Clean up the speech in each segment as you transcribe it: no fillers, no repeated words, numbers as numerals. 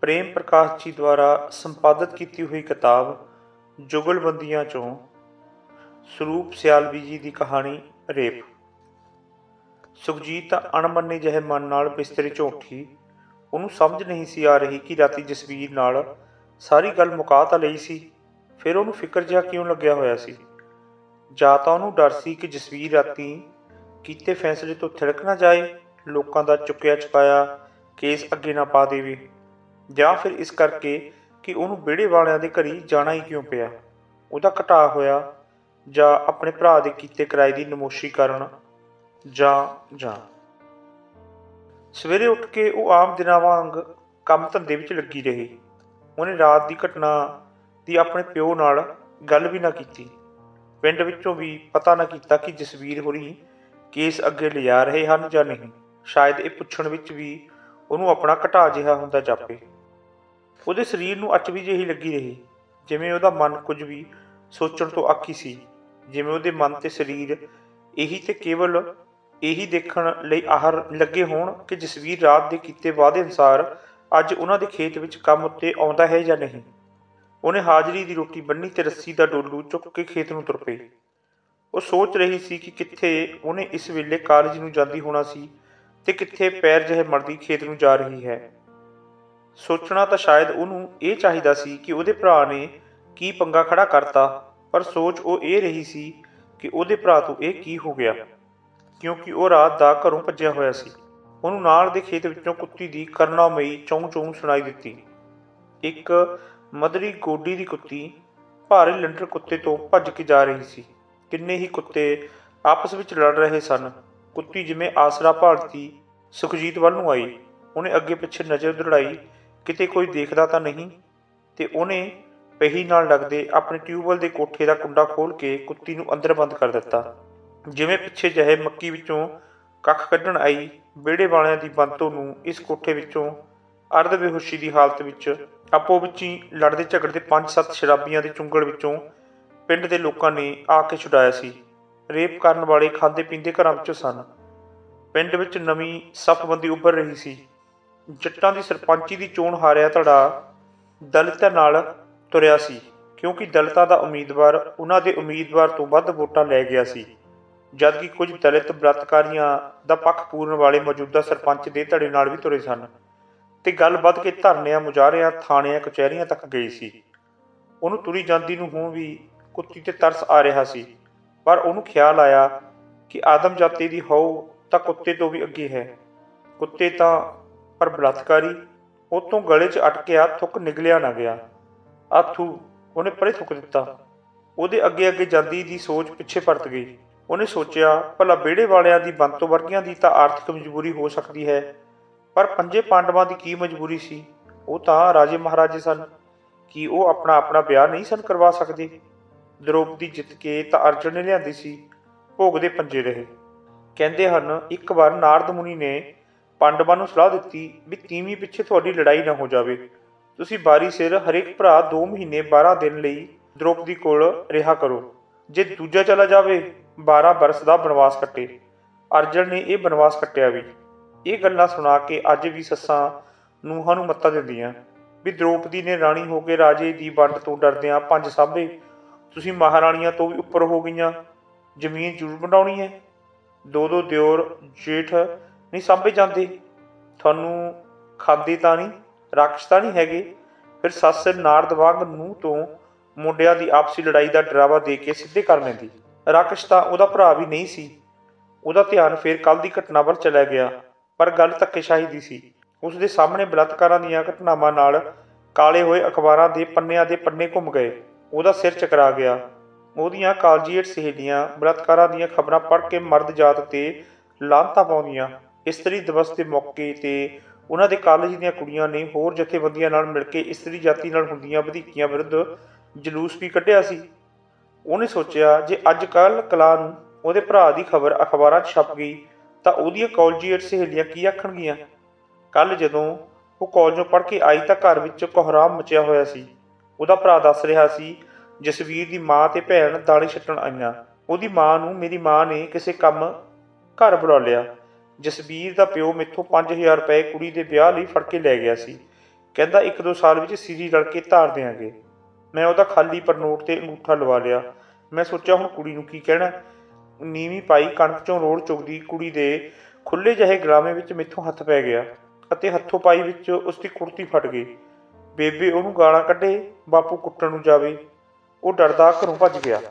ਪ੍ਰੇਮ ਪ੍ਰਕਾਸ਼ ਜੀ ਦੁਆਰਾ ਸੰਪਾਦਿਤ ਕੀਤੀ ਹੋਈ ਕਿਤਾਬ ਜੁਗਲਬੰਦੀਆਂ 'ਚੋਂ ਸਰੂਪ ਸਿਆਲਵੀ ਜੀ ਦੀ ਕਹਾਣੀ ਰੇਪ। ਸੁਖਜੀਤ ਤਾਂ ਅਣਮੰਨੇ ਜਿਹੇ ਮਨ ਨਾਲ ਬਿਸਤਰੇ 'ਚੋਂ ਉੱਠੀ। ਉਹਨੂੰ ਸਮਝ ਨਹੀਂ ਸੀ ਆ ਰਹੀ ਕਿ ਰਾਤੀ ਜਸਵੀਰ ਨਾਲ ਸਾਰੀ ਗੱਲ ਮੁਕਾ ਤਾਂ ਲਈ ਸੀ, ਫਿਰ ਉਹਨੂੰ ਫਿਕਰ ਜਿਹਾ ਕਿਉਂ ਲੱਗਿਆ ਹੋਇਆ ਸੀ। ਜਾਂ ਤਾਂ ਉਹਨੂੰ ਡਰ ਸੀ ਕਿ ਜਸਵੀਰ ਰਾਤੀ ਕੀਤੇ ਫੈਸਲੇ ਤੋਂ ਥਿੜਕ ਨਾ ਜਾਏ, ਲੋਕਾਂ ਦਾ ਚੁੱਕਿਆ ਚੁਕਾਇਆ ਕੇਸ ਅੱਗੇ ਨਾ ਪਾ ਦੇਵੇ, ਜਾਂ ਫਿਰ ਇਸ ਕਰਕੇ ਕਿ ਉਹਨੂੰ ਵਿਹੜੇ ਵਾਲਿਆਂ ਦੇ ਘਰੀ ਜਾਣਾ ਹੀ ਕਿਉਂ ਪਿਆ, ਉਹਦਾ ਘਟਾ ਹੋਇਆ, ਜਾਂ ਆਪਣੇ ਭਰਾ ਦੇ ਕੀਤੇ ਕਿਰਾਏ ਦੀ ਨਮੋਸ਼ੀ ਕਰਨ, ਜਾਂ ਸਵੇਰੇ ਉੱਠ ਕੇ ਉਹ ਆਮ ਦਿਨਾਂ ਵਾਂਗ ਕੰਮ ਧੰਦੇ ਵਿੱਚ ਲੱਗੀ ਰਹੀ। ਉਹਨੇ ਰਾਤ ਦੀ ਘਟਨਾ ਦੀ ਆਪਣੇ ਪਿਓ ਨਾਲ ਗੱਲ ਵੀ ਨਾ ਕੀਤੀ। ਪਿੰਡ ਵਿੱਚੋਂ ਵੀ ਪਤਾ ਨਾ ਕੀਤਾ ਕਿ ਜਸਵੀਰ ਹੋਰੀ ਕੇਸ ਅੱਗੇ ਲਿਜਾ ਰਹੇ ਹਨ ਜਾਂ ਨਹੀਂ। ਸ਼ਾਇਦ ਇਹ ਪੁੱਛਣ ਵਿੱਚ ਵੀ ਉਹਨੂੰ ਆਪਣਾ ਘਟਾ ਜਿਹਾ ਹੁੰਦਾ ਜਾਪੇ। ਉਹਦੇ ਸਰੀਰ ਨੂੰ ਅਚਵੀ ਜਿਹੀ ਲੱਗੀ ਰਹੀ, ਜਿਵੇਂ ਉਹਦਾ ਮਨ ਕੁਝ ਵੀ ਸੋਚਣ ਤੋਂ ਆਕੀ ਸੀ, ਜਿਵੇਂ ਉਹਦੇ ਮਨ ਤੇ ਸਰੀਰ ਇਹੀ ਤੇ ਕੇਵਲ ਇਹੀ ਦੇਖਣ ਲਈ ਆਹਰ ਲੱਗੇ ਹੋਣ ਕਿ ਜਸਵੀਰ ਰਾਤ ਦੇ ਕੀਤੇ ਵਾਅਦੇ ਅਨੁਸਾਰ ਅੱਜ ਉਹਨਾਂ ਦੇ ਖੇਤ ਵਿੱਚ ਕੰਮ ਉੱਤੇ ਆਉਂਦਾ ਹੈ ਜਾਂ ਨਹੀਂ। ਉਹਨੇ ਹਾਜ਼ਰੀ ਦੀ ਰੋਟੀ ਬੰਨੀ ਤੇ ਰੱਸੀ ਦਾ ਡੋਲੂ ਚੁੱਕ ਕੇ ਖੇਤ ਨੂੰ ਤੁਰ ਪਈ। ਉਹ ਸੋਚ ਰਹੀ ਸੀ ਕਿ ਕਿੱਥੇ ਉਹਨੇ ਇਸ ਵੇਲੇ ਕਾਲਜ ਨੂੰ ਜਾਂਦੀ ਹੋਣਾ ਸੀ ਤੇ ਕਿੱਥੇ ਪੈਰ ਜਿਹੇ ਮਰਦੀ ਖੇਤ ਨੂੰ ਜਾ ਰਹੀ ਹੈ। ਸੋਚਣਾ ਤਾਂ ਸ਼ਾਇਦ ਉਹਨੂੰ ਇਹ ਚਾਹੀਦਾ ਸੀ ਕਿ ਉਹਦੇ ਭਰਾ ਨੇ ਕੀ ਪੰਗਾ ਖੜਾ ਕਰਤਾ, ਪਰ ਸੋਚ ਉਹ ਇਹ ਰਹੀ ਸੀ ਕਿ ਉਹਦੇ ਭਰਾ ਤੋਂ ਇਹ ਕੀ ਹੋ ਗਿਆ, ਕਿਉਂਕਿ ਉਹ ਰਾਤ ਦਾ ਘਰੋਂ ਭੱਜਿਆ ਹੋਇਆ ਸੀ। ਉਹਨੂੰ ਨਾਲ ਦੇ ਖੇਤ ਵਿੱਚੋਂ ਕੁੱਤੀ ਦੀ ਕਰੁਣਾਮਈ ਚੌਂ ਚੌਂ ਸੁਣਾਈ ਦਿੱਤੀ। ਇੱਕ ਮਧਰੀ ਗੋਡੀ ਦੀ ਕੁੱਤੀ ਭਾਰੇ ਲੰਡਰ ਕੁੱਤੇ ਤੋਂ ਭੱਜ ਕੇ ਜਾ ਰਹੀ ਸੀ। ਕਿੰਨੇ ਹੀ ਕੁੱਤੇ ਆਪਸ ਵਿੱਚ ਲੜ ਰਹੇ ਸਨ। ਕੁੱਤੀ ਜਿਵੇਂ ਆਸਰਾ ਭਾਲਦੀ ਸੁਖਜੀਤ ਵੱਲ ਨੂੰ ਆਈ। ਉਹਨੇ ਅੱਗੇ ਪਿੱਛੇ ਨਜ਼ਰ ਦੌੜਾਈ, ਕਿਤੇ ਕੋਈ ਦੇਖਦਾ ਤਾਂ ਨਹੀਂ, ਤੇ ਉਹਨੇ ਪਹੀ ਨਾਲ ਲੱਗਦੇ ਆਪਣੇ ਟਿਊਬਵੈੱਲ ਦੇ ਕੋਠੇ ਦਾ ਕੁੰਡਾ ਖੋਲ੍ਹ ਕੇ ਕੁੱਤੀ ਨੂੰ ਅੰਦਰ ਬੰਦ ਕਰ ਦਿੱਤਾ। ਜਿਵੇਂ ਪਿੱਛੇ ਜਿਹੇ ਮੱਕੀ ਵਿੱਚੋਂ ਕੱਖ ਕੱਢਣ ਆਈ ਵਿਹੜੇ ਵਾਲਿਆਂ ਦੀ ਬੰਤੋ ਨੂੰ ਇਸ ਕੋਠੇ ਵਿੱਚੋਂ ਅਰਧ ਬੇਹੋਸ਼ੀ ਦੀ ਹਾਲਤ ਵਿੱਚ ਆਪੋ ਵਿੱਚ ਹੀ ਲੜਦੇ ਝਗੜਦੇ 5-7 ਸ਼ਰਾਬੀਆਂ ਦੇ ਚੁੰਗਲ ਵਿੱਚੋਂ ਪਿੰਡ ਦੇ ਲੋਕਾਂ ਨੇ ਆ ਕੇ ਛੁਡਾਇਆ ਸੀ। ਰੇਪ ਕਰਨ ਵਾਲੇ ਖਾਂਦੇ ਪੀਂਦੇ ਘਰਾਂ ਵਿੱਚੋਂ ਸਨ। ਪਿੰਡ ਵਿੱਚ ਨਵੀਂ ਸਫਬੰਦੀ ਉੱਭਰ ਰਹੀ ਸੀ। ਜੱਟਾਂ ਦੀ ਸਰਪੰਚੀ ਦੀ ਚੋਣ ਹਾਰਿਆ ਧੜਾ ਦਲਿਤਾਂ ਨਾਲ ਤੁਰਿਆ ਸੀ, ਕਿਉਂਕਿ ਦਲਿਤਾਂ ਦਾ ਉਮੀਦਵਾਰ ਉਹਨਾਂ ਦੇ ਉਮੀਦਵਾਰ ਤੋਂ ਵੱਧ ਵੋਟਾਂ ਲੈ ਗਿਆ ਸੀ, ਜਦਕਿ ਕੁਝ ਦਲਿਤ ਬਲਾਤਕਾਰੀਆਂ ਦਾ ਪੱਖ ਪੂਰਨ ਵਾਲੇ ਮੌਜੂਦਾ ਸਰਪੰਚ ਦੇ ਧੜੇ ਨਾਲ ਵੀ ਤੁਰੇ ਸਨ। ਤੇ ਗੱਲ ਵੱਧ ਕੇ ਧਰਨਿਆਂ, ਮੁਜ਼ਾਹਰਿਆਂ, ਥਾਣਿਆਂ, ਕਚਹਿਰੀਆਂ ਤੱਕ ਗਈ ਸੀ। ਉਹਨੂੰ ਤੁਰੀ ਜਾਂਦੀ ਨੂੰ ਹੁਣ ਵੀ ਕੁੱਤੀ ਤੇ ਤਰਸ ਆ ਰਿਹਾ ਸੀ, ਪਰ ਉਹਨੂੰ ਖਿਆਲ ਆਇਆ ਕਿ ਆਦਮ ਜਾਤੀ ਦੀ ਹਉ ਤਾਂ ਕੁੱਤੇ ਤੋਂ ਵੀ ਅੱਗੇ ਹੈ। ਕੁੱਤੇ ਤਾਂ ਪਰ ਬਲਾਤਕਾਰੀ। ਉਹ ਤੋਂ ਗਲੇ 'ਚ ਅਟਕਿਆ ਥੁੱਕ ਨਿਗਲਿਆ ਨਾ ਗਿਆ। ਆਥੂ ਉਹਨੇ ਪਰੇ ਥੁੱਕ ਦਿੱਤਾ। ਉਹਦੇ ਅੱਗੇ ਅੱਗੇ ਜਾਂਦੀ ਦੀ ਸੋਚ ਪਿੱਛੇ ਪਰਤ ਗਈ। ਉਹਨੇ ਸੋਚਿਆ, ਭਲਾ ਵਿਹੜੇ ਵਾਲਿਆਂ ਦੀ ਬੰਤੋ ਵਰਗਿਆਂ ਦੀ ਤਾਂ ਆਰਥਿਕ ਮਜਬੂਰੀ ਹੋ ਸਕਦੀ ਹੈ, ਪਰ ਪੰਜੇ ਪਾਂਡਵਾਂ ਦੀ ਕੀ ਮਜਬੂਰੀ ਸੀ? ਉਹ ਤਾਂ ਰਾਜੇ ਮਹਾਰਾਜੇ ਸਨ। ਕੀ ਉਹ ਆਪਣਾ ਆਪਣਾ ਵਿਆਹ ਨਹੀਂ ਸਨ ਕਰਵਾ ਸਕਦੇ? ਦ੍ਰੋਪਦੀ ਜਿੱਤ ਕੇ ਤਾਂ ਅਰਜਨ ਨੇ ਲਿਆਂਦੀ ਸੀ। ਭੋਗਦੇ ਪੰਜੇ ਰਹੇ। ਕਹਿੰਦੇ ਹਨ ਇੱਕ ਵਾਰ ਨਾਰਦ ਮੁਨੀ ਨੇ ਪਾਂਡਵਾਂ ਨੂੰ ਸਲਾਹ ਦਿੱਤੀ ਵੀ ਤੀਵੀਂ ਪਿੱਛੇ ਤੁਹਾਡੀ ਲੜਾਈ ਨਾ ਹੋ ਜਾਵੇ। ਤੁਸੀਂ ਬਾਰੀ ਸਿਰ ਹਰੇਕ ਭਰਾ 2 ਮਹੀਨੇ 12 ਦਿਨ ਲਈ ਦ੍ਰੋਪਦੀ ਕੋਲ ਰਿਹਾ ਕਰੋ। ਜੇ ਦੂਜਾ ਚਲਾ ਜਾਵੇ 12 ਬਰਸ ਦਾ ਬਨਵਾਸ ਕੱਟੇ। ਅਰਜਨ ਨੇ ਇਹ ਬਨਵਾਸ ਕੱਟਿਆ ਵੀ। ਇਹ ਗੱਲਾਂ ਸੁਣਾ ਕੇ ਅੱਜ ਵੀ ਸੱਸਾਂ ਨੂੰਹਾਂ ਨੂੰ ਮੱਤਾਂ ਦਿੰਦੀਆਂ ਵੀ ਦ੍ਰੋਪਦੀ ਨੇ ਰਾਣੀ ਹੋ ਕੇ ਰਾਜੇ ਦੀ ਵੰਡ ਤੋਂ ਡਰਦਿਆਂ 5 ਸਾਂਭੇ, ਤੁਸੀਂ ਮਹਾਰਾਣੀਆਂ ਤੋਂ ਵੀ ਉੱਪਰ ਹੋ ਗਈਆਂ। ਜ਼ਮੀਨ ਜ਼ਰੂਰ ਵੰਡਾਉਣੀ ਹੈ। 2-2 ਦਿਓਰ ਜੇਠ ਨਹੀਂ ਸਾਂਭੇ ਜਾਂਦੇ। ਤੁਹਾਨੂੰ ਖਾਂਦੇ ਤਾਂ ਨਹੀਂ, ਰਾਕਸ਼ ਤਾਂ ਨਹੀਂ ਹੈਗੇ। ਫਿਰ ਸੱਸ ਨਾਰਦ ਵਾਂਗ ਨੂੰਹ ਤੋਂ ਮੁੰਡਿਆਂ ਦੀ ਆਪਸੀ ਲੜਾਈ ਦਾ ਡਰਾਵਾ ਦੇ ਕੇ ਸਿੱਧੇ ਕਰ ਲੈਂਦੀ। ਰਾਕਸ਼ ਤਾਂ ਉਹਦਾ ਭਰਾ ਵੀ ਨਹੀਂ ਸੀ। ਉਹਦਾ ਧਿਆਨ ਫਿਰ ਕੱਲ੍ਹ ਦੀ ਘਟਨਾ ਵੱਲ ਚਲਾ ਗਿਆ, ਪਰ ਗੱਲ ਧੱਕੇਸ਼ਾਹੀ ਦੀ ਸੀ। ਉਸਦੇ ਸਾਹਮਣੇ ਬਲਾਤਕਾਰਾਂ ਦੀਆਂ ਘਟਨਾਵਾਂ ਨਾਲ ਕਾਲੇ ਹੋਏ ਅਖਬਾਰਾਂ ਦੇ ਪੰਨਿਆਂ ਦੇ ਪੰਨੇ ਘੁੰਮ ਗਏ। ਉਹਦਾ ਸਿਰ ਚਕਰਾ ਗਿਆ। ਉਹਦੀਆਂ ਕਾਲਜੀਏਟ ਸਹੇਲੀਆਂ ਬਲਾਤਕਾਰਾਂ ਦੀਆਂ ਖਬਰਾਂ ਪੜ੍ਹ ਕੇ ਮਰਦ ਜਾਤ 'ਤੇ ਲਾਹਨਤਾਂ ਪਾਉਂਦੀਆਂ। ਇਸਤਰੀ ਦਿਵਸ ਦੇ ਮੌਕੇ 'ਤੇ ਉਹਨਾਂ ਦੇ ਕਾਲਜ ਦੀਆਂ ਕੁੜੀਆਂ ਨੇ ਹੋਰ ਜਥੇਬੰਦੀਆਂ ਨਾਲ ਮਿਲ ਕੇ ਇਸਤਰੀ ਜਾਤੀ ਨਾਲ ਹੁੰਦੀਆਂ ਵਧੀਕੀਆਂ ਵਿਰੁੱਧ ਜਲੂਸ ਵੀ ਕੱਢਿਆ ਸੀ। ਉਹਨੇ ਸੋਚਿਆ, ਜੇ ਅੱਜ ਕੱਲ੍ਹ ਕਲਾ ਨੂੰ ਉਹਦੇ ਭਰਾ ਦੀ ਖਬਰ ਅਖਬਾਰਾਂ 'ਚ ਛਪ ਗਈ ਤਾਂ ਉਹਦੀਆਂ ਕਾਲਜੀਏਟ ਸਹੇਲੀਆਂ ਕੀ ਆਖਣਗੀਆਂ। ਕੱਲ੍ਹ ਜਦੋਂ ਉਹ ਕਾਲਜੋਂ ਪੜ੍ਹ ਕੇ ਆਈ ਤਾਂ ਘਰ ਵਿੱਚ ਕੋਹਰਾਮ ਮਚਿਆ ਹੋਇਆ ਸੀ। ਉਹਦਾ ਭਰਾ ਦੱਸ ਰਿਹਾ ਸੀ, ਜਸਵੀਰ ਦੀ ਮਾਂ ਤੇ ਭੈਣ ਦਾਣੇ ਛੱਟਣ ਆਈਆਂ। ਉਹਦੀ ਮਾਂ ਨੂੰ ਮੇਰੀ ਮਾਂ ਨੇ ਕਿਸੇ ਕੰਮ ਘਰ ਬੁਲਾ ਲਿਆ। ਜਸਵੀਰ ਦਾ ਪਿਓ ਮੈਥੋਂ 5000 ਰੁਪਏ ਕੁੜੀ ਦੇ ਵਿਆਹ ਲਈ ਫੜ ਕੇ ਲੈ ਗਿਆ ਸੀ। ਕਹਿੰਦਾ 1-2 ਸਾਲ ਵਿੱਚ ਸਿਰੀ ਰਲ ਕੇ ਧਾਰ ਦਿਆਂਗੇ। ਮੈਂ ਉਹਦਾ ਖਾਲੀ ਪਰਨੋਟ ਤੇ ਅੰਗੂਠਾ ਲਵਾ ਲਿਆ। ਮੈਂ ਸੋਚਿਆ ਹੁਣ ਕੁੜੀ ਨੂੰ ਕੀ ਕਹਿਣਾ। ਨੀਵੀਂ ਪਾਈ ਕਣਕ ਚੋਂ ਰੋੜ ਚੁਗਦੀ ਕੁੜੀ ਦੇ ਖੁੱਲ੍ਹੇ ਜਿਹੇ ਗਲਾਮੇ ਵਿੱਚ ਮੈਥੋਂ ਹੱਥ ਪੈ ਗਿਆ ਅਤੇ ਹੱਥੋਂ ਪਾਈ ਵਿੱਚ ਉਸਦੀ ਕੁੜਤੀ ਫਟ ਗਈ। ਬੇਬੇ ਉਹਨੂੰ ਗਾਲਾਂ ਕੱਢੇ, ਬਾਪੂ ਕੁੱਟਣ ਨੂੰ ਜਾਵੇ। ਉਹ ਡਰਦਾ ਘਰੋਂ ਭੱਜ ਗਿਆ।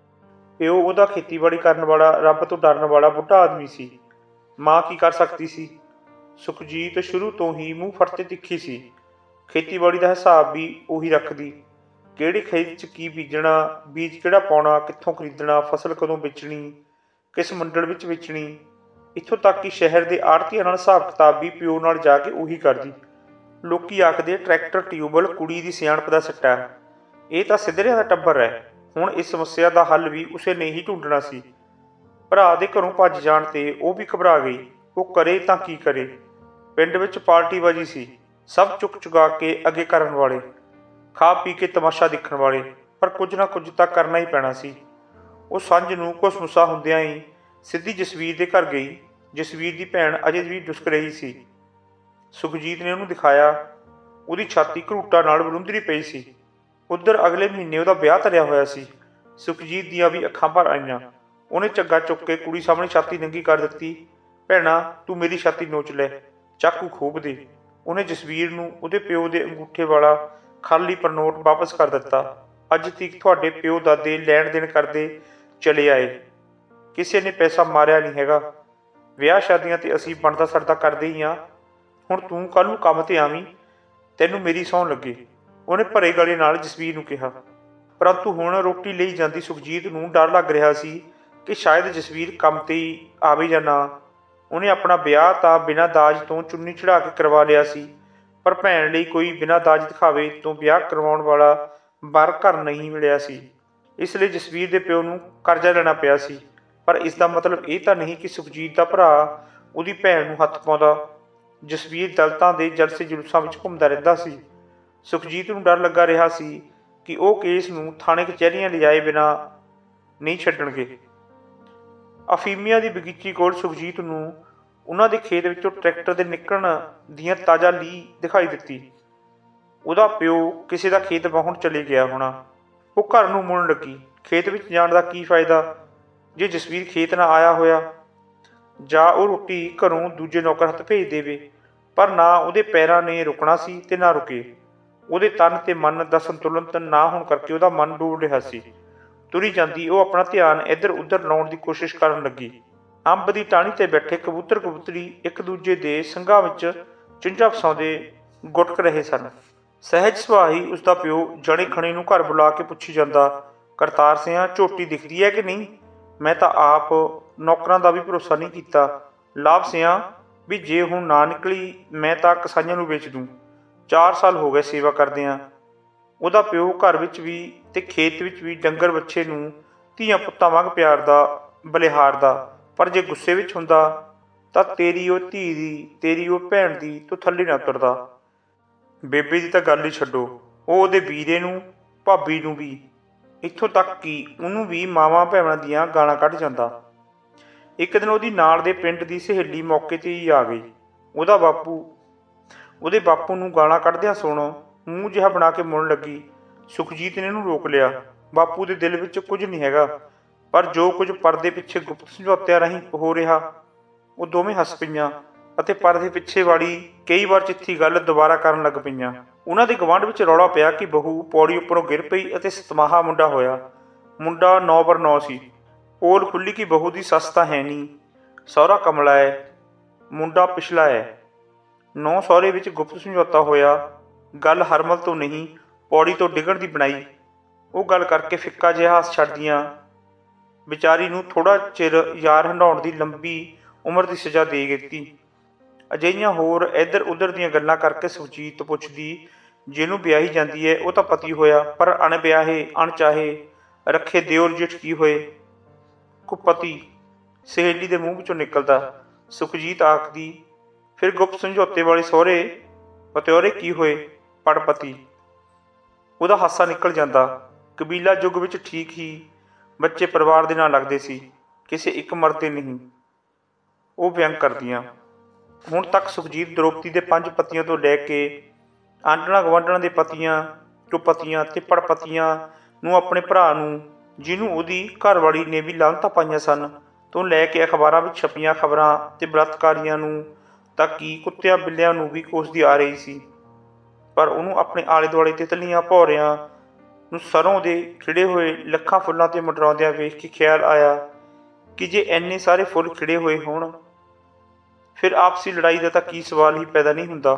ਪਿਓ ਉਹਦਾ ਖੇਤੀਬਾੜੀ ਕਰਨ ਵਾਲਾ, ਰੱਬ ਤੋਂ ਡਰਨ ਵਾਲਾ ਬੁੱਢਾ ਆਦਮੀ ਸੀ। ਮਾਂ ਕੀ ਕਰ ਸਕਦੀ ਸੀ। ਸੁਖਜੀਤ ਸ਼ੁਰੂ ਤੋਂ ਹੀ ਮੂੰਹ ਫੜ ਤੇ ਤਿੱਖੀ ਸੀ। ਖੇਤੀਬਾੜੀ ਦਾ ਹਿਸਾਬ ਵੀ ਉਹੀ ਰੱਖਦੀ। ਕਿਹੜੇ ਖੇਤ 'ਚ ਕੀ ਬੀਜਣਾ, ਬੀਜ ਕਿਹੜਾ ਪਾਉਣਾ, ਕਿੱਥੋਂ ਖਰੀਦਣਾ, ਫਸਲ ਕਦੋਂ ਵੇਚਣੀ, ਕਿਸ ਮੰਡਲ ਵਿੱਚ ਵੇਚਣੀ, ਇੱਥੋਂ ਤੱਕ ਕਿ ਸ਼ਹਿਰ ਦੇ ਆੜ੍ਹਤੀਆਂ ਨਾਲ ਹਿਸਾਬ ਕਿਤਾਬ ਵੀ ਪਿਓ ਨਾਲ ਜਾ ਕੇ ਉਹੀ ਕਰਦੀ। ਲੋਕੀ ਆਖਦੇ ਟਰੈਕਟਰ ਟਿਊਬਲ ਕੁੜੀ ਦੀ ਸਿਆਣਪ ਦਾ ਸਿੱਟਾ ਹੈ। ਇਹ ਤਾਂ ਸਿੱਧਰਿਆਂ ਦਾ ਟੱਬਰ ਹੈ। ਹੁਣ ਇਸ ਸਮੱਸਿਆ ਦਾ ਹੱਲ ਵੀ ਉਸੇ ਨੇ ਹੀ ਢੂੰਡਣਾ ਸੀ। ਭਰਾ ਦੇ ਘਰੋਂ ਭੱਜ ਜਾਣ 'ਤੇ ਉਹ ਵੀ ਘਬਰਾ ਗਈ। ਉਹ ਕਰੇ ਤਾਂ ਕੀ ਕਰੇ। ਪਿੰਡ ਵਿੱਚ ਪਾਰਟੀਬਾਜ਼ੀ ਸੀ। ਸਭ ਚੁੱਕ ਚੁਕਾ ਕੇ ਅੱਗੇ ਕਰਨ ਵਾਲੇ, ਖਾ ਪੀ ਕੇ ਤਮਾਸ਼ਾ ਦੇਖਣ ਵਾਲੇ, ਪਰ ਕੁਝ ਨਾ ਕੁਝ ਤਾਂ ਕਰਨਾ ਹੀ ਪੈਣਾ ਸੀ। ਉਹ ਸਾਂਝ ਨੂੰ ਘੁਸਮੁਸਾ ਹੁੰਦਿਆਂ ਹੀ ਸਿੱਧੀ ਜਸਵੀਰ ਦੇ ਘਰ ਗਈ। ਜਸਵੀਰ ਦੀ ਭੈਣ ਅਜੇ ਵੀ ਡੁਸਕ ਰਹੀ ਸੀ। ਸੁਖਜੀਤ ਨੇ ਉਹਨੂੰ ਦਿਖਾਇਆ। ਉਹਦੀ ਛਾਤੀ ਘਰੂਟਾਂ ਨਾਲ ਵਲੂੰਧਰੀ ਪਈ ਸੀ। ਉੱਧਰ ਅਗਲੇ ਮਹੀਨੇ ਉਹਦਾ ਵਿਆਹ ਧਰਿਆ ਹੋਇਆ ਸੀ। ਸੁਖਜੀਤ ਦੀਆਂ ਵੀ ਅੱਖਾਂ ਭਰ ਆਈਆਂ। ਉਹਨੇ ਝੱਗਾ ਚੁੱਕ ਕੇ ਕੁੜੀ ਸਾਹਮਣੇ ਛਾਤੀ ਨੰਗੀ ਕਰ ਦਿੱਤੀ। ਭੈਣਾ, ਤੂੰ ਮੇਰੀ ਛਾਤੀ ਨੋਚ ਲੈ, ਚਾਕੂ ਖੋਭ ਦੇ। ਉਹਨੇ ਜਸਵੀਰ ਨੂੰ ਉਹਦੇ ਪਿਓ ਦੇ ਅੰਗੂਠੇ ਵਾਲਾ ਖਾਲੀ ਪਰਨੋਟ ਵਾਪਸ ਕਰ ਦਿੱਤਾ। ਅੱਜ ਤੀਕ ਤੁਹਾਡੇ ਪਿਓ ਦਾਦੇ ਲੈਣ ਦੇਣ ਕਰਦੇ ਚਲੇ ਆਏ। ਕਿਸੇ ਨੇ ਪੈਸਾ ਮਾਰਿਆ ਨਹੀਂ ਹੈਗਾ। ਵਿਆਹ ਸ਼ਾਦੀਆਂ 'ਤੇ ਅਸੀਂ ਬਣਦਾ ਸਰਦਾ ਕਰਦੇ ਹੀ ਹਾਂ। ਹੁਣ ਤੂੰ ਕੱਲ੍ਹ ਨੂੰ ਕੰਮ 'ਤੇ ਆਵੀਂ, ਤੈਨੂੰ ਮੇਰੀ ਸਹੁੰ ਲੱਗੇ। ਉਹਨੇ ਭਰੇ ਗਲੇ ਨਾਲ ਜਸਵੀਰ ਨੂੰ ਕਿਹਾ। ਪਰੰਤੂ ਹੁਣ ਰੋਟੀ ਲਈ ਜਾਂਦੀ ਸੁਖਜੀਤ ਨੂੰ ਡਰ ਲੱਗ ਰਿਹਾ ਸੀ ਕਿ ਸ਼ਾਇਦ ਜਸਵੀਰ ਕੰਮ 'ਤੇ ਹੀ ਆਵੇ ਜਾਂ ਨਾ। ਉਹਨੇ ਆਪਣਾ ਵਿਆਹ ਤਾਂ ਬਿਨਾਂ ਦਾਜ ਤੋਂ ਚੁੰਨੀ ਚੜ੍ਹਾ ਕੇ ਕਰਵਾ ਲਿਆ ਸੀ, ਪਰ ਭੈਣ ਲਈ ਕੋਈ ਬਿਨਾਂ ਦਾਜ ਦਿਖਾਵੇ ਤੋਂ ਵਿਆਹ ਕਰਵਾਉਣ ਵਾਲਾ ਵਰ ਘਰ ਨਹੀਂ ਮਿਲਿਆ ਸੀ। ਇਸ ਲਈ ਜਸਵੀਰ ਦੇ ਪਿਓ ਨੂੰ ਕਰਜ਼ਾ ਲੈਣਾ ਪਿਆ ਸੀ। ਪਰ ਇਸ ਦਾ ਮਤਲਬ ਇਹ ਤਾਂ ਨਹੀਂ ਕਿ ਸੁਖਜੀਤ ਦਾ ਭਰਾ ਉਹਦੀ ਭੈਣ ਨੂੰ ਹੱਥ ਪਾਉਂਦਾ। ਜਸਵੀਰ ਦਲਤਾਂ ਦੇ ਜਲਸੇ ਜੁਲੂਸਾਂ ਵਿੱਚ ਘੁੰਮਦਾ ਰਹਿੰਦਾ ਸੀ। ਸੁਖਜੀਤ ਨੂੰ ਡਰ ਲੱਗਾ ਰਿਹਾ ਸੀ ਕਿ ਉਹ ਕੇਸ ਨੂੰ ਥਾਣੇ ਕਚਹਿਰੀਆਂ ਲਿਜਾਏ ਬਿਨਾਂ ਨਹੀਂ ਛੱਡਣਗੇ। ਅਫੀਮੀਆ ਦੀ ਬਗੀਚੀ ਕੋਲ ਸੁਖਜੀਤ ਨੂੰ ਉਹਨਾਂ ਦੇ ਖੇਤ ਵਿੱਚੋਂ ਟਰੈਕਟਰ ਦੇ ਨਿਕਲਣ ਦੀਆਂ ਤਾਜ਼ਾ ਲੀਹ ਦਿਖਾਈ ਦਿੱਤੀ। ਉਹਦਾ ਪਿਓ ਕਿਸੇ ਦਾ ਖੇਤ ਵਾਹੁਣ ਚਲੇ ਗਿਆ ਹੋਣਾ। ਉਹ ਘਰ ਨੂੰ ਮੁੜਨ ਲੱਗੀ। ਖੇਤ ਵਿੱਚ ਜਾਣ ਦਾ ਕੀ ਫਾਇਦਾ ਜੇ ਜਸਵੀਰ ਖੇਤ ਨਾ ਆਇਆ ਹੋਇਆ। ਜਾਂ ਉਹ ਰੋਟੀ ਘਰੋਂ ਦੂਜੇ ਨੌਕਰ ਹੱਥ ਭੇਜ ਦੇਵੇ। ਪਰ ਨਾ ਉਹਦੇ ਪੈਰਾਂ ਨੇ ਰੁਕਣਾ ਸੀ ਤੇ ਨਾ ਰੁਕੇ। ਉਹਦੇ ਤਨ ਤੇ ਮਨ ਦਾ ਸੰਤੁਲਨ ਨਾ ਹੋਣ ਕਰਕੇ ਉਹਦਾ ਮਨ ਡੋਲ ਰਿਹਾ ਸੀ। ਤੁਰੀ ਜਾਂਦੀ ਉਹ ਆਪਣਾ ਧਿਆਨ ਇੱਧਰ ਉੱਧਰ ਲਾਉਣ ਦੀ ਕੋਸ਼ਿਸ਼ ਕਰਨ ਲੱਗੀ। ਅੰਬ ਦੀ ਟਾਹਣੀ 'ਤੇ ਬੈਠੇ ਕਬੂਤਰ ਕਬੂਤਰੀ ਇੱਕ ਦੂਜੇ ਦੇ ਸੰਘਾਂ ਵਿੱਚ ਚੁੰਝਾਂ ਫਸਾਉਂਦੇ ਗੁਟਕ ਰਹੇ ਸਨ। ਸਹਿਜ ਸੁਭਾਅ ਹੀ ਉਸਦਾ ਪਿਓ ਜਣੇ ਖਣੇ ਨੂੰ ਘਰ ਬੁਲਾ ਕੇ ਪੁੱਛੀ ਜਾਂਦਾ, ਕਰਤਾਰ ਸਿਆਂ, ਝੋਟੀ ਦਿਖਦੀ ਹੈ ਕਿ ਨਹੀਂ? ਮੈਂ ਤਾਂ ਆਪ ਨੌਕਰਾਂ ਦਾ ਵੀ ਭਰੋਸਾ ਨਹੀਂ ਕੀਤਾ। ਲਾਭ ਸਿਆਂ, ਵੀ ਜੇ ਹੁਣ ਨਾ ਨਿਕਲੀ ਮੈਂ ਤਾਂ ਕਸਾਈਆਂ ਨੂੰ ਵੇਚ ਦੂੰ। 4 ਸਾਲ ਹੋ ਗਏ ਸੇਵਾ ਕਰਦਿਆਂ। ਉਹਦਾ ਪਿਓ ਘਰ ਵਿੱਚ ਵੀ ਤੇ ਖੇਤ ਵਿੱਚ ਵੀ ਡੰਗਰ ਵੱਛੇ ਨੂੰ ਧੀਆਂ ਪੁੱਤਾਂ ਵਾਂਗ ਪਿਆਰਦਾ ਬਲਿਹਾਰਦਾ। ਪਰ ਜੇ ਗੁੱਸੇ ਵਿੱਚ ਹੁੰਦਾ ਤਾਂ ਤੇਰੀ ਉਹ ਧੀ ਦੀ, ਤੇਰੀ ਉਹ ਭੈਣ ਦੀ ਤੋਂ ਥੱਲੇ ਨਾ ਉਤਰਦਾ। ਬੇਬੇ ਦੀ ਤਾਂ ਗੱਲ ਹੀ ਛੱਡੋ, ਉਹ ਉਹਦੇ ਵੀਰੇ ਨੂੰ, ਭਾਬੀ ਨੂੰ ਵੀ, ਇੱਥੋਂ ਤੱਕ ਕਿ ਉਹਨੂੰ ਵੀ ਮਾਵਾਂ ਭੈਣਾਂ ਦੀਆਂ ਗਾਲਾਂ ਕੱਢ ਜਾਂਦਾ। ਇੱਕ ਦਿਨ ਉਹਦੀ ਨਾਲ ਦੇ ਪਿੰਡ ਦੀ ਸਹੇਲੀ ਮੌਕੇ 'ਤੇ ਹੀ ਆ ਗਈ। ਉਹਦੇ ਬਾਪੂ ਨੂੰ ਗਾਲਾਂ ਕੱਢਦਿਆਂ ਸੁਣ ਮੂੰਹ ਜਿਹਾ ਬਣਾ ਕੇ ਮੁੜਨ ਲੱਗੀ। ਸੁਖਜੀਤ ਨੇ ਇਹਨੂੰ ਰੋਕ ਲਿਆ। ਬਾਪੂ ਦੇ ਦਿਲ ਵਿੱਚ ਕੁਝ ਨਹੀਂ ਹੈਗਾ, ਪਰ ਜੋ ਕੁਝ ਪਰਦੇ ਪਿੱਛੇ ਗੁਪਤ ਸਮਝੌਤਿਆਂ ਰਾਹੀਂ ਹੋ ਰਿਹਾ। ਉਹ ਦੋਵੇਂ ਹੱਸ ਪਈਆਂ ਅਤੇ ਪਰਦੇ ਪਿੱਛੇ ਵਾਲੀ ਕਈ ਵਾਰ ਚਿੱਥੀ ਗੱਲ ਦੁਬਾਰਾ ਕਰਨ ਲੱਗ ਪਈਆਂ। ਉਹਨਾਂ ਦੇ ਗੁਆਂਢ ਵਿੱਚ ਰੌਲਾ ਪਿਆ ਕਿ ਬਹੂ ਪੌੜੀ ਉੱਪਰੋਂ ਗਿਰ ਪਈ ਅਤੇ ਸਤਮਾਹਾ ਮੁੰਡਾ ਹੋਇਆ। ਮੁੰਡਾ 9/9 ਸੀ। ਪੋਲ ਖੁੱਲ੍ਹੀ ਕਿ ਬਹੂ ਦੀ ਸੱਸ ਤਾਂ ਹੈ ਨਹੀਂ, ਸਹੁਰਾ ਕਮਲਾ ਹੈ, ਮੁੰਡਾ ਪਿਛਲਾ ਹੈ। ਨੌ ਸਹੁਰੇ ਵਿੱਚ ਗੁਪਤ ਸਮਝੌਤਾ ਹੋਇਆ। ਗੱਲ ਹਰਮਲ ਤੋਂ ਨਹੀਂ, ਪੌੜੀ ਤੋਂ ਡਿੱਗਣ ਦੀ ਬਣਾਈ। ਉਹ ਗੱਲ ਕਰਕੇ ਫਿੱਕਾ ਜਿਹਾ ਹੱਸ ਛੱਡਦੀਆਂ। ਵਿਚਾਰੀ ਨੂੰ ਥੋੜ੍ਹਾ ਚਿਰ ਯਾਰ ਹੰਢਾਉਣ ਦੀ ਲੰਬੀ ਉਮਰ ਦੀ ਸਜ਼ਾ ਦੇ ਦਿੱਤੀ। ਅਜਿਹੀਆਂ ਹੋਰ ਇੱਧਰ ਉੱਧਰ ਦੀਆਂ ਗੱਲਾਂ ਕਰਕੇ ਸੁਖਜੀਤ ਪੁੱਛਦੀ, ਜਿਹਨੂੰ ਵਿਆਹੀ ਜਾਂਦੀ ਹੈ ਉਹ ਤਾਂ ਪਤੀ ਹੋਇਆ, ਪਰ ਅਣਵਿਆਹੇ ਅਣਚਾਹੇ ਰੱਖੇ ਦਿਓਰ ਜੇਠ ਕੀ ਹੋਏ? ਕੁਪਤੀ ਸਹੇਲੀ ਦੇ ਮੂੰਹ ਵਿੱਚੋਂ ਨਿਕਲਦਾ। ਸੁਖਜੀਤ ਆਖਦੀ, ਫਿਰ ਗੁਪਤ ਸਮਝੌਤੇ ਵਾਲੇ ਸਹੁਰੇ ਪਤਿਓਰੇ ਕੀ ਹੋਏ? ਪੜਪਤੀ। ਉਹਦਾ ਹਾਸਾ ਨਿਕਲ ਜਾਂਦਾ। ਕਬੀਲਾ ਯੁੱਗ ਵਿੱਚ ਠੀਕ ਹੀ ਬੱਚੇ ਪਰਿਵਾਰ ਦੇ ਨਾਲ ਲੱਗਦੇ ਸੀ, ਕਿਸੇ ਇੱਕ ਮਰਦ ਦੇ ਨਹੀਂ। ਉਹ ਵਿਅੰਗ ਕਰਦੀਆਂ। ਹੁਣ ਤੱਕ ਸੁਖਜੀਤ ਦ੍ਰੋਪਦੀ ਦੇ 5 ਪਤੀਆਂ ਤੋਂ ਲੈ ਕੇ ਆਂਡਣਾ ਗੁਆਂਢਣਾਂ ਦੇ ਪਤੀਆਂ, ਚੁਪਤੀਆਂ ਤੇ ਪੜਪਤੀਆਂ ਨੂੰ ਆਪਣੇ ਭਰਾ ਨੂੰ, ਜਿਹਨੂੰ ਉਹਦੀ ਘਰਵਾਲੀ ਨੇ ਵੀ ਲਾਹਨਤਾਂ ਪਾਈਆਂ ਸਨ, ਤੋਂ ਲੈ ਕੇ ਅਖਬਾਰਾਂ ਵਿੱਚ ਛਪੀਆਂ ਖਬਰਾਂ ਤੇ ਬਲਾਤਕਾਰੀਆਂ ਨੂੰ ਤਾਂ ਕੀ ਕੁੱਤਿਆਂ ਬਿੱਲਿਆਂ ਨੂੰ ਵੀ ਕੋਸਦੀ ਆ ਰਹੀ ਸੀ। ਪਰ ਉਹਨੂੰ ਆਪਣੇ ਆਲੇ ਦੁਆਲੇ ਤਿਤਲੀਆਂ ਭੌਰਿਆਂ ਨੂੰ ਸਰੋਂ ਦੇ ਖਿੜੇ ਹੋਏ ਲੱਖਾਂ ਫੁੱਲਾਂ ਤੇ ਮੰਡਰਾਉਂਦਿਆਂ ਵੇਖ ਕੇ ਖਿਆਲ ਆਇਆ ਕਿ ਜੇ ਇੰਨੇ ਸਾਰੇ ਫੁੱਲ ਖਿੜੇ ਹੋਏ ਹੋਣ, ਫਿਰ ਆਪਸੀ ਲੜਾਈ ਦਾ ਤਾਂ ਕੀ ਸਵਾਲ ਹੀ ਪੈਦਾ ਨਹੀਂ ਹੁੰਦਾ।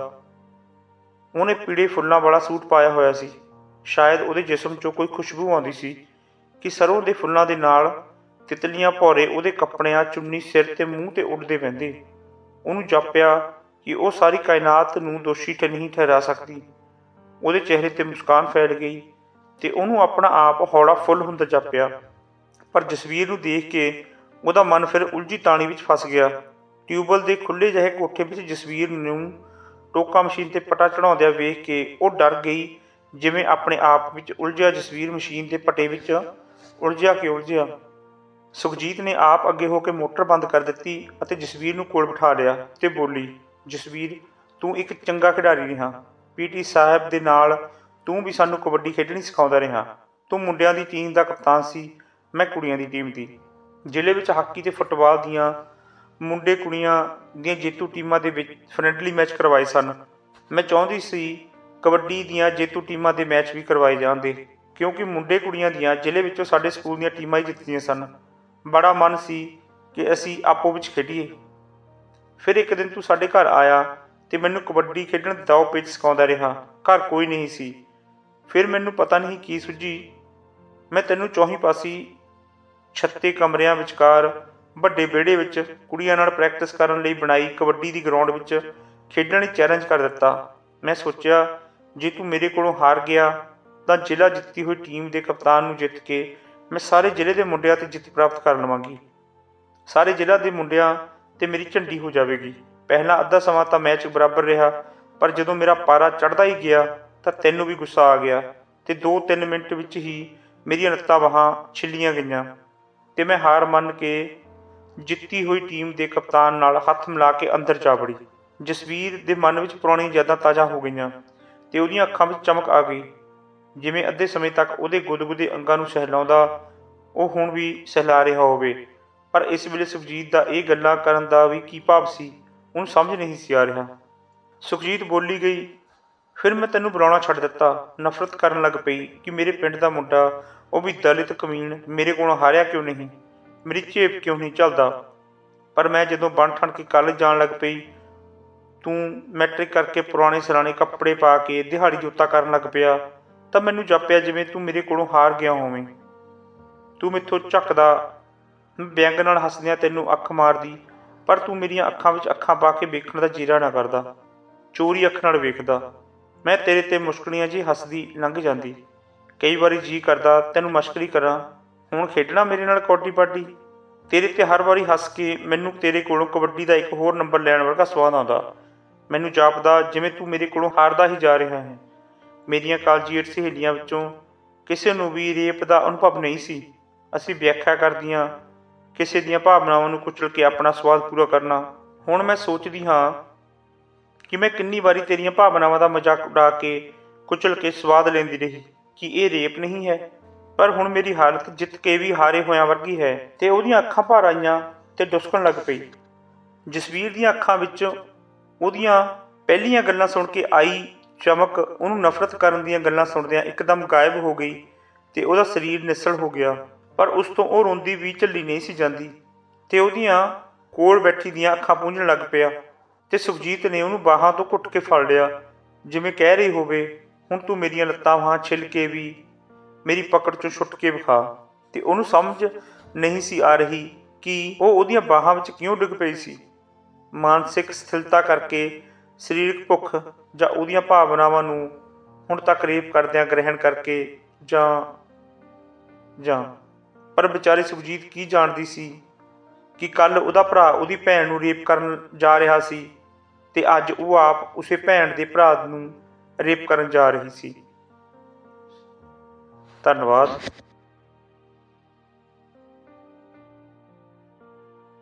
ਉਹਨੇ ਪੀਲੇ ਫੁੱਲਾਂ ਵਾਲਾ ਸੂਟ ਪਾਇਆ ਹੋਇਆ ਸੀ। ਸ਼ਾਇਦ ਉਹਦੇ ਜਿਸਮ 'ਚੋਂ ਕੋਈ ਖੁਸ਼ਬੂ ਆਉਂਦੀ ਸੀ ਕਿ ਸਰੋਂ ਦੇ ਫੁੱਲਾਂ ਦੇ ਨਾਲ ਤਿਤਲੀਆਂ ਭੌਰੇ ਉਹਦੇ ਕੱਪੜਿਆਂ, ਚੁੰਨੀ, ਸਿਰ ਤੇ ਮੂੰਹ ਤੇ ਉੱਡਦੇ ਵਹਿੰਦੇ। ਉਹਨੂੰ ਜਾਪਿਆ ਕਿ ਉਹ ਸਾਰੀ ਕਾਇਨਾਤ ਨੂੰ ਦੋਸ਼ੀ ਨਹੀਂ ਠਹਿਰਾ ਸਕਦੀ। ਉਹਦੇ ਚਿਹਰੇ ਤੇ ਮੁਸਕਾਨ ਫੈਲ ਗਈ ਤੇ ਉਹਨੂੰ ਆਪਣਾ ਆਪ ਹੌਲਾ ਫੁੱਲ ਹੁੰਦਾ ਜਾਪਿਆ। ਪਰ ਜਸਵੀਰ ਨੂੰ ਦੇਖ ਕੇ ਉਹਦਾ ਮਨ ਫਿਰ ਉਲਝੀ ਤਾਣੀ ਵਿੱਚ ਫਸ ਗਿਆ। ਟਿਊਬਵੈੱਲ ਦੇ ਖੁੱਲ੍ਹੇ ਜਿਹੇ ਕੋਠੇ ਵਿੱਚ ਜਸਵੀਰ ਨੂੰ ਟੋਕਾ ਮਸ਼ੀਨ ਤੇ ਪਟਾ ਚੜ੍ਹਾਉਂਦਿਆਂ ਵੇਖ ਕੇ ਉਹ ਡਰ ਗਈ, ਜਿਵੇਂ ਆਪਣੇ ਆਪ ਵਿੱਚ ਉਲਝਿਆ ਜਸਵੀਰ ਮਸ਼ੀਨ ਦੇ ਪਟੇ ਵਿੱਚ ਉਲਝਿਆ। ਸੁਖਜੀਤ ਨੇ ਆਪ ਅੱਗੇ ਹੋ ਕੇ ਮੋਟਰ ਬੰਦ ਕਰ ਦਿੱਤੀ ਅਤੇ ਜਸਵੀਰ ਨੂੰ ਕੋਲ ਬਿਠਾ ਲਿਆ ਤੇ ਬੋਲੀ, ਜਸਵੀਰ, ਤੂੰ ਇੱਕ ਚੰਗਾ ਖਿਡਾਰੀ ਰਿਹਾ। PT ਸਾਹਿਬ ਦੇ ਨਾਲ ਤੂੰ ਵੀ ਸਾਨੂੰ ਕਬੱਡੀ ਖੇਡਣੀ ਸਿਖਾਉਂਦਾ ਰਿਹਾ। ਤੂੰ ਮੁੰਡਿਆਂ ਦੀ ਟੀਮ ਦਾ ਕਪਤਾਨ ਸੀ, ਮੈਂ ਕੁੜੀਆਂ ਦੀ ਟੀਮ ਦੀ। ਜ਼ਿਲ੍ਹੇ ਵਿੱਚ ਹਾਕੀ ਤੇ ਫੁੱਟਬਾਲ ਦੀਆਂ ਮੁੰਡੇ ਕੁੜੀਆਂ ਦੀਆਂ ਜੇਤੂ ਟੀਮਾਂ ਦੇ ਵਿੱਚ ਫਰੈਂਡਲੀ ਮੈਚ ਕਰਵਾਏ ਸਨ। ਮੈਂ ਚਾਹੁੰਦੀ ਸੀ ਕਬੱਡੀ ਦੀਆਂ ਜੇਤੂ ਟੀਮਾਂ ਦੇ ਮੈਚ ਵੀ ਕਰਵਾਏ ਜਾਂਦੇ, ਕਿਉਂਕਿ ਮੁੰਡੇ ਕੁੜੀਆਂ ਦੀਆਂ ਜ਼ਿਲ੍ਹੇ ਵਿੱਚੋਂ ਸਾਡੇ ਸਕੂਲ ਦੀਆਂ ਟੀਮਾਂ ਹੀ ਜਿੱਤਦੀਆਂ ਸਨ। ਬੜਾ ਮਨ ਸੀ ਕਿ ਅਸੀਂ ਆਪੋ ਵਿੱਚ ਖੇਡੀਏ। ਫਿਰ ਇੱਕ ਦਿਨ ਤੂੰ ਸਾਡੇ ਘਰ ਆਇਆ ਤੇ ਮੈਨੂੰ ਕਬੱਡੀ ਖੇਡਣ ਦਾਅ ਪੇਚ ਸਿਖਾਉਂਦਾ ਰਿਹਾ। ਘਰ ਕੋਈ ਨਹੀਂ ਸੀ। ਫਿਰ ਮੈਨੂੰ ਪਤਾ ਨਹੀਂ ਕੀ ਸੁੱਝੀ, ਮੈਂ ਤੈਨੂੰ ਚੌਹੀਂ ਪਾਸੀ ਛੱਤੇ ਕਮਰਿਆਂ ਵਿਚਕਾਰ ਵੱਡੇ ਵਿਹੜੇ ਵਿੱਚ ਕੁੜੀਆਂ ਨਾਲ ਪ੍ਰੈਕਟਿਸ ਕਰਨ ਲਈ ਬਣਾਈ ਕਬੱਡੀ ਦੀ ਗਰਾਊਂਡ ਵਿੱਚ ਖੇਡਣ ਲਈ ਚੈਲੰਜ ਕਰ ਦਿੱਤਾ। ਮੈਂ ਸੋਚਿਆ, ਜੇ ਤੂੰ ਮੇਰੇ ਕੋਲੋਂ ਹਾਰ ਗਿਆ ਤਾਂ ਜ਼ਿਲ੍ਹਾ ਜਿੱਤੀ ਹੋਈ ਟੀਮ ਦੇ ਕਪਤਾਨ ਨੂੰ ਜਿੱਤ ਕੇ ਮੈਂ ਸਾਰੇ ਜ਼ਿਲ੍ਹੇ ਦੇ ਮੁੰਡਿਆਂ 'ਤੇ ਜਿੱਤ ਪ੍ਰਾਪਤ ਕਰ ਲਵਾਂਗੀ। ਸਾਰੇ ਜ਼ਿਲ੍ਹਾ ਦੇ ਮੁੰਡਿਆਂ 'ਤੇ ਮੇਰੀ ਝੰਡੀ ਹੋ ਜਾਵੇਗੀ। ਪਹਿਲਾਂ ਅੱਧਾ ਸਮਾਂ ਤਾਂ ਮੈਚ ਬਰਾਬਰ ਰਿਹਾ, ਪਰ ਜਦੋਂ ਮੇਰਾ ਪਾਰਾ ਚੜ੍ਹਦਾ ਹੀ ਗਿਆ ਤਾਂ ਤੈਨੂੰ ਵੀ ਗੁੱਸਾ ਆ ਗਿਆ ਤੇ 2-3 ਮਿੰਟ ਵਿੱਚ ਹੀ ਮੇਰੀਆਂ ਲੱਤਾਂ ਬਾਹਾਂ ਛਿੱਲੀਆਂ ਗਈਆਂ ਤੇ ਮੈਂ ਹਾਰ ਮੰਨ ਕੇ ਜਿੱਤੀ ਹੋਈ ਟੀਮ ਦੇ ਕਪਤਾਨ ਨਾਲ ਹੱਥ ਮਿਲਾ ਕੇ ਅੰਦਰ ਜਾ ਵੜੀ। ਜਸਵੀਰ ਦੇ ਮਨ ਵਿੱਚ ਪੁਰਾਣੀਆਂ ਯਾਦਾਂ ਤਾਜ਼ਾ ਹੋ ਗਈਆਂ ਤੇ ਉਹਦੀਆਂ ਅੱਖਾਂ ਵਿੱਚ ਚਮਕ ਆ ਗਈ, ਜਿਵੇਂ ਅੱਧੇ ਸਮੇਂ ਤੱਕ ਉਹਦੇ ਗੁਦਗੁਦੇ ਅੰਗਾਂ ਨੂੰ ਸਹਿਲਾਉਂਦਾ ਉਹ ਹੁਣ ਵੀ ਸਹਿਲਾ ਰਿਹਾ ਹੋਵੇ। ਪਰ ਇਸ ਵੇਲੇ ਸੁਖਜੀਤ ਦਾ ਇਹ ਗੱਲਾਂ ਕਰਨ ਦਾ ਵੀ ਕੀ ਭਾਵ ਸੀ, ਉਹਨੂੰ ਸਮਝ ਨਹੀਂ ਸੀ ਆ ਰਿਹਾ। ਸੁਖਜੀਤ ਬੋਲੀ ਗਈ, ਫਿਰ ਮੈਂ ਤੈਨੂੰ ਬੁਲਾਉਣਾ ਛੱਡ ਦਿੱਤਾ। ਨਫ਼ਰਤ ਕਰਨ ਲੱਗ ਪਈ ਕਿ ਮੇਰੇ ਪਿੰਡ ਦਾ ਮੁੰਡਾ, ਉਹ ਵੀ ਦਲਿਤ ਕਮੀਣ, ਮੇਰੇ ਕੋਲੋਂ ਹਾਰਿਆ ਕਿਉਂ ਨਹੀਂ, ਮੇਰੀ ਝੇਪ ਕਿਉਂ ਨਹੀਂ ਝੱਲਦਾ। ਪਰ ਮੈਂ ਜਦੋਂ ਬਣ ਠਣ ਕੇ ਕਾਲਜ ਜਾਣ ਲੱਗ ਪਈ, ਤੂੰ ਮੈਟ੍ਰਿਕ ਕਰਕੇ ਪੁਰਾਣੇ ਸਰਾਣੇ ਕੱਪੜੇ ਪਾ ਕੇ ਦਿਹਾੜੀ ਜੋਤਾ ਕਰਨ ਲੱਗ ਪਿਆ, ਤਾਂ ਮੈਨੂੰ ਜਾਪਿਆ ਜਿਵੇਂ ਤੂੰ ਮੇਰੇ ਕੋਲੋਂ ਹਾਰ ਗਿਆ ਹੋਵੇਂ। ਤੂੰ ਮੈਥੋਂ ਝੱਕਦਾ, ਮੈਂ ਵਿਅੰਗ ਨਾਲ ਹੱਸਦਿਆਂ ਤੈਨੂੰ ਅੱਖ ਮਾਰਦੀ, ਪਰ ਤੂੰ ਮੇਰੀਆਂ ਅੱਖਾਂ ਵਿੱਚ ਅੱਖਾਂ ਪਾ ਕੇ ਵੇਖਣ ਦਾ ਜੀਰਾ ਨਾ ਕਰਦਾ, ਚੋਰੀ ਅੱਖ ਨਾਲ ਵੇਖਦਾ। ਮੈਂ ਤੇਰੇ 'ਤੇ ਮੁਸ਼ਕਲੀਆਂ ਜਿਹੀ ਹੱਸਦੀ ਲੰਘ ਜਾਂਦੀ। ਕਈ ਵਾਰੀ ਜੀਅ ਕਰਦਾ ਤੈਨੂੰ ਮਸ਼ਕਰੀ ਕਰਾਂ, ਹੁਣ ਖੇਡਣਾ ਮੇਰੇ ਨਾਲ ਕਬੱਡੀ ਬਾਡੀ। ਤੇਰੇ 'ਤੇ ਹਰ ਵਾਰੀ ਹੱਸ ਕੇ ਮੈਨੂੰ ਤੇਰੇ ਕੋਲੋਂ ਕਬੱਡੀ ਦਾ ਇੱਕ ਹੋਰ ਨੰਬਰ ਲੈਣ ਵਰਗਾ ਸਵਾਦ ਆਉਂਦਾ। ਮੈਨੂੰ ਜਾਪਦਾ ਜਿਵੇਂ ਤੂੰ ਮੇਰੇ ਕੋਲੋਂ ਹਾਰਦਾ ਹੀ ਜਾ ਰਿਹਾ ਹੈ। ਮੇਰੀਆਂ ਕਾਲਜੀਏਟ ਸਹੇਲੀਆਂ ਵਿੱਚੋਂ ਕਿਸੇ ਨੂੰ ਵੀ ਰੇਪ ਦਾ ਅਨੁਭਵ ਨਹੀਂ ਸੀ। ਅਸੀਂ ਵਿਆਖਿਆ ਕਰਦੀਆਂ ਕਿਸੇ ਦੀਆਂ ਭਾਵਨਾਵਾਂ ਨੂੰ ਕੁਚਲ ਕੇ ਆਪਣਾ ਸਵਾਦ ਪੂਰਾ ਕਰਨਾ। ਹੁਣ ਮੈਂ ਸੋਚਦੀ ਹਾਂ ਕਿ ਮੈਂ ਕਿੰਨੀ ਵਾਰੀ ਤੇਰੀਆਂ ਭਾਵਨਾਵਾਂ ਦਾ ਮਜ਼ਾਕ ਉਡਾ ਕੇ ਕੁਚਲ ਕੇ ਸਵਾਦ ਲੈਂਦੀ ਰਹੀ। ਕਿ ਇਹ ਰੇਪ ਨਹੀਂ ਹੈ? ਪਰ ਹੁਣ ਮੇਰੀ ਹਾਲਤ ਜਿੱਤ ਕੇ ਵੀ ਹਾਰੇ ਹੋਇਆਂ ਵਰਗੀ ਹੈ। ਤੇ ਉਹਦੀਆਂ ਅੱਖਾਂ ਭਰ ਆਈਆਂ ਤੇ ਡੁਸਕਣ ਲੱਗ ਪਈ। ਜਸਵੀਰ ਦੀਆਂ ਅੱਖਾਂ ਵਿੱਚ ਉਹਦੀਆਂ ਪਹਿਲੀਆਂ ਗੱਲਾਂ ਸੁਣ ਕੇ ਆਈ ਚਮਕ ਉਹਨੂੰ ਨਫ਼ਰਤ ਕਰਨ ਦੀਆਂ ਗੱਲਾਂ ਸੁਣਦਿਆਂ ਇੱਕਦਮ ਗਾਇਬ ਹੋ ਗਈ ਤੇ ਉਹਦਾ ਸਰੀਰ ਨਿੱਸਲ ਹੋ ਗਿਆ। ਪਰ ਉਸ ਤੋਂ ਉਹ ਰੋਂਦੀ ਵੀ ਝੱਲੀ ਨਹੀਂ ਸੀ ਜਾਂਦੀ ਤੇ ਉਹਦੀਆਂ ਕੋਲ ਬੈਠੀ ਦੀਆਂ ਅੱਖਾਂ ਪੂੰਝਣ ਲੱਗ ਪਿਆ। ਤੇ ਸੁਖਜੀਤ ਨੇ ਉਹਨੂੰ ਬਾਹਾਂ ਤੋਂ ਘੁੱਟ ਕੇ ਫੜ ਲਿਆ, ਜਿਵੇਂ ਕਹਿ ਰਹੀ ਹੋਵੇ, ਹੁਣ ਤੂੰ ਮੇਰੀਆਂ ਲੱਤਾਂ ਬਾਹਾਂ ਛਿੱਲ ਕੇ ਵੀ ਮੇਰੀ ਪਕੜ 'ਚੋਂ ਛੁੱਟ ਕੇ ਵਿਖਾ। ਤੇ ਉਹਨੂੰ ਸਮਝ ਨਹੀਂ ਸੀ ਆ ਰਹੀ ਕਿ ਉਹ ਉਹਦੀਆਂ ਬਾਹਾਂ ਵਿੱਚ ਕਿਉਂ ਡਿੱਗ ਪਈ ਸੀ। ਮਾਨਸਿਕ ਸਥਿਰਤਾ ਕਰਕੇ, ਸਰੀਰਕ ਭੁੱਖ, ਜਾਂ ਉਹਦੀਆਂ ਭਾਵਨਾਵਾਂ ਨੂੰ ਹੁਣ ਤੱਕ ਰੇਪ ਕਰਦਿਆਂ ਗ੍ਰਹਿਣ ਕਰਕੇ, ਜਾਂ ਪਰ ਵਿਚਾਰੀ ਸੁਖਜੀਤ ਕੀ ਜਾਣਦੀ ਸੀ ਕਿ ਕੱਲ੍ਹ ਉਹਦਾ ਭਰਾ ਉਹਦੀ ਭੈਣ ਨੂੰ ਰੇਪ ਕਰਨ ਜਾ ਰਿਹਾ ਸੀ ਤੇ ਅੱਜ ਉਹ ਆਪ ਉਸੇ ਭੈਣ ਦੇ ਭਰਾ ਨੂੰ ਰੇਪ ਕਰਨ ਜਾ ਰਹੀ ਸੀ। ਧੰਨਵਾਦ।